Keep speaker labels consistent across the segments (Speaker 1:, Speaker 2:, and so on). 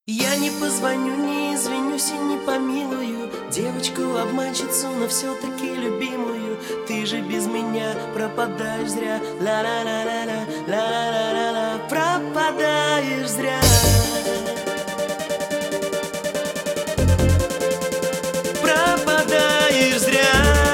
Speaker 1: Я не позвоню, не извинюсь и не помилую девочку-обманщицу, но все-таки любимую. Ты же без меня пропадаешь зря. Ла-ла-ла-ла-ла, ла-ла-ла-ла, пропадаешь зря. Пропадаешь зря.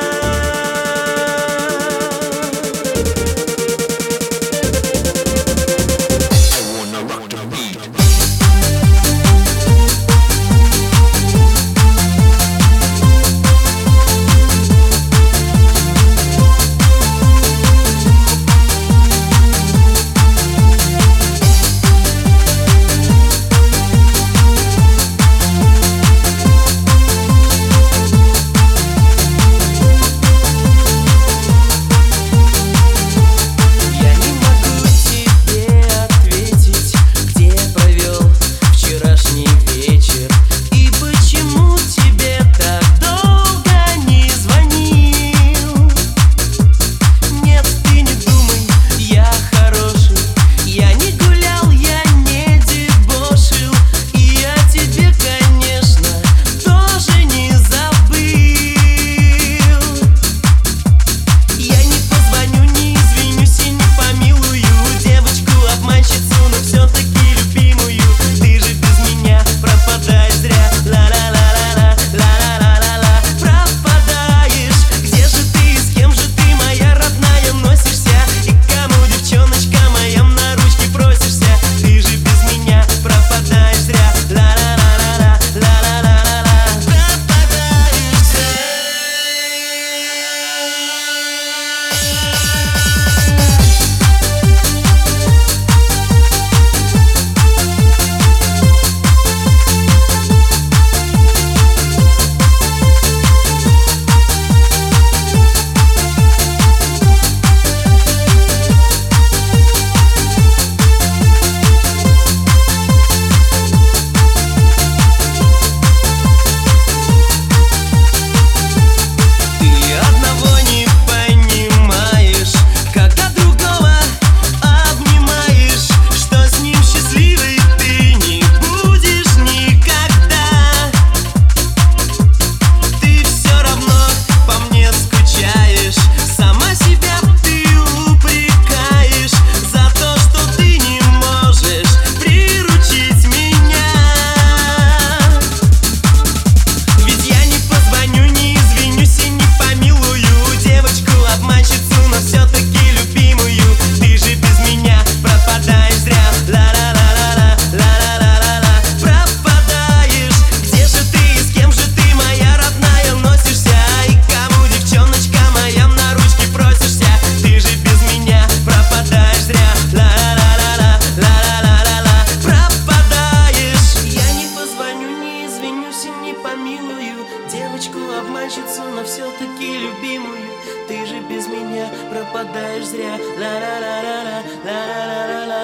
Speaker 1: Девочку-обманщицу, но все-таки любимую. Ты же без меня пропадаешь зря. Ла-ла-ла-ла-ла, ла-ла-ла-ла-ла,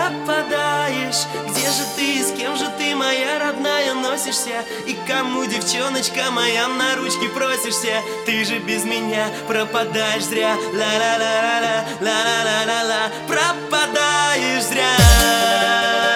Speaker 1: пропадаешь. Где же ты, с кем же ты, моя родная, носишься? И кому, девчоночка моя, на ручки просишься? Ты же без меня пропадаешь зря. Ла-ла-ла-ла-ла, ла-ла-ла-ла-ла, пропадаешь зря.